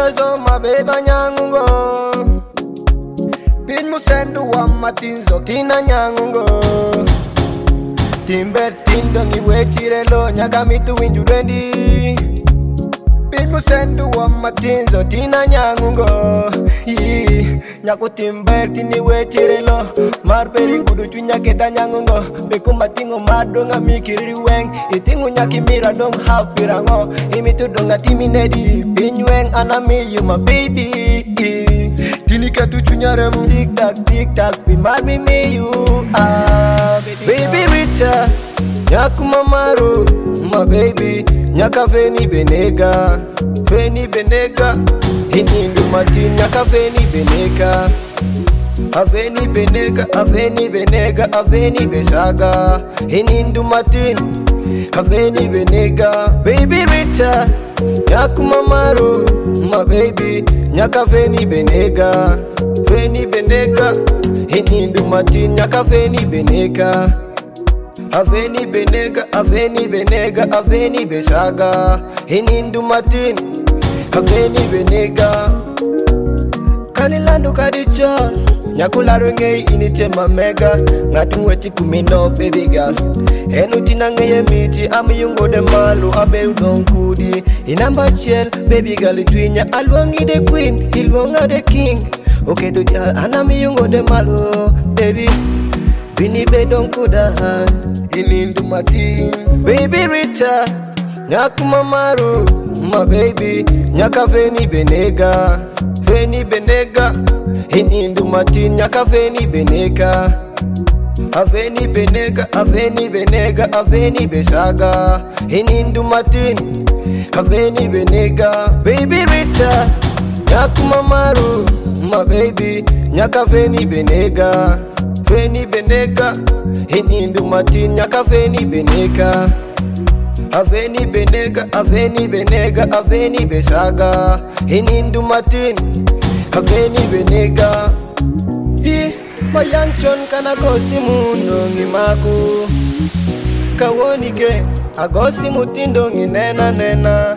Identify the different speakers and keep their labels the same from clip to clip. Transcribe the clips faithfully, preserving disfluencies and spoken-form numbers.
Speaker 1: so my baby nyangungo. Bin musendu wa matinzo tina nyangungo. Timber tindo ni wechirelo nyaka mitu winju rendi. Bin musendu wa matinzo tina nyangungo. Yi nyaku timber tini wechirelo mar peri kudu chunya keta nyangungo. Beku matingo madonga mikiri weng. Itingu nyaki mira dong half pirango. Imitu donga timi nedi binweng anami you my baby. Tini katu chunya remu tik tak tik tak bi mar mi me you ah baby, baby Rita nyaku mamaru my baby nyaka veni benega veni benega hinindu mati nyaka veni benega aveni benega aveni benega aveni besaga hinindu matin aveni benega baby Rita nyaku mamaru my baby nyaka veni benega veni benega hinindu mati nyaka veni benega aveni benega aveni benega aveni besaga hinindu matin aveni benega kanilandu kadichon nyakularu ngei initema mega ngatu weti kumino baby girl enu tinangeye miti amiyungo de malu abe udon kudi inamba chiel baby girl twinya alwongi de queen ilwonga de king okay do ja anamiyungo de malu baby bini be don kuda inindu mati baby Rita nyaku mamaru my baby nyaka veni benega veni benega hinindu mati nyaka veni benega aveni benega aveni benega aveni besaga hinindu matin aveni benega baby Rita nyaku mamaru my baby nyaka veni benega veni benega hinindu matin nyaka veni benega aveni benega aveni benega aveni besaga hinindu matin aveni benega i mayanchon kana gosi mundo ngimaku kawoni ke agosi mutindo nginena nena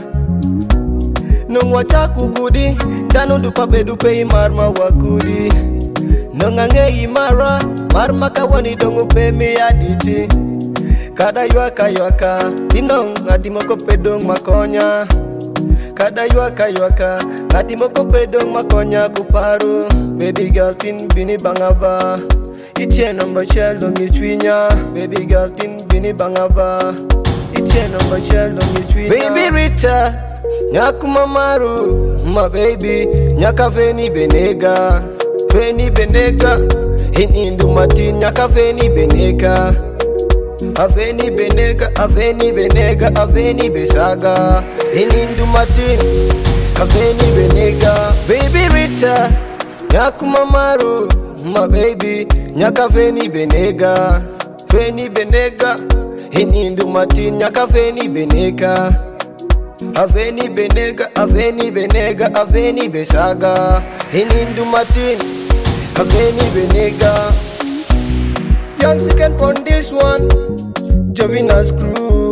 Speaker 1: nungwa chakugudi danu dupabe dupe imarma wakudi nungange imara marma kawoni dongu pe mi aditi kada yuaka yuaka inong ngati moko pedong makonya kada yuaka yuaka ngati moko pedong makonya kuparu baby girl tin bini bangaba itie number shell dong ichwinya baby girl tin bini bangaba itie number shell dong ichwinya baby Rita nyaku mamaru my baby nyaka veni benega veni benega hinindu mati nyaka veni benega aveni benega aveni benega aveni besaga hinindu matin aveni benega baby Rita nyaku mamaru my baby nyaka veni benega veni benega hinindu matin nyaka veni benega aveni benega aveni benega aveni besaga hinindu matin aveni benega. Young chicken on this one Jovina's crew